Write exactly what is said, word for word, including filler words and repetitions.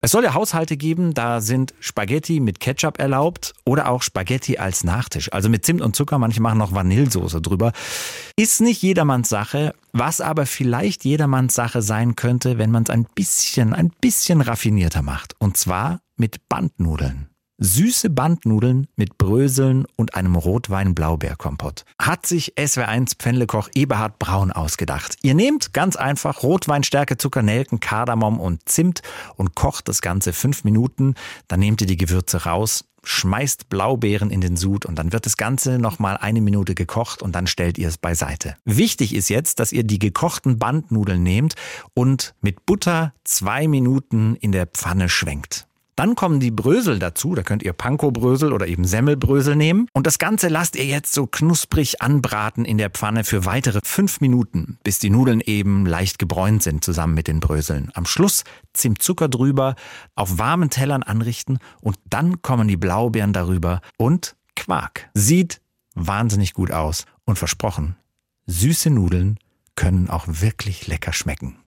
Es soll ja Haushalte geben, da sind Spaghetti mit Ketchup erlaubt oder auch Spaghetti als Nachtisch. Also mit Zimt und Zucker, manche machen noch Vanillesoße drüber. Ist nicht jedermanns Sache, was aber vielleicht jedermanns Sache sein könnte, wenn man es ein bisschen, ein bisschen raffinierter macht. Und zwar mit Bandnudeln. Süße Bandnudeln mit Bröseln und einem Rotwein-Blaubeerkompott. Hat sich S W R eins Pfännlekoch Eberhard Braun ausgedacht. Ihr nehmt ganz einfach Rotwein, Stärke, Zucker, Nelken, Kardamom und Zimt und kocht das Ganze fünf Minuten. Dann nehmt ihr die Gewürze raus, schmeißt Blaubeeren in den Sud und dann wird das Ganze nochmal eine Minute gekocht und dann stellt ihr es beiseite. Wichtig ist jetzt, dass ihr die gekochten Bandnudeln nehmt und mit Butter zwei Minuten in der Pfanne schwenkt. Dann kommen die Brösel dazu, da könnt ihr Panko-Brösel oder eben Semmelbrösel nehmen. Und das Ganze lasst ihr jetzt so knusprig anbraten in der Pfanne für weitere fünf Minuten, bis die Nudeln eben leicht gebräunt sind zusammen mit den Bröseln. Am Schluss Zimtzucker drüber, auf warmen Tellern anrichten und dann kommen die Blaubeeren darüber und Quark. Sieht wahnsinnig gut aus und versprochen, süße Nudeln können auch wirklich lecker schmecken.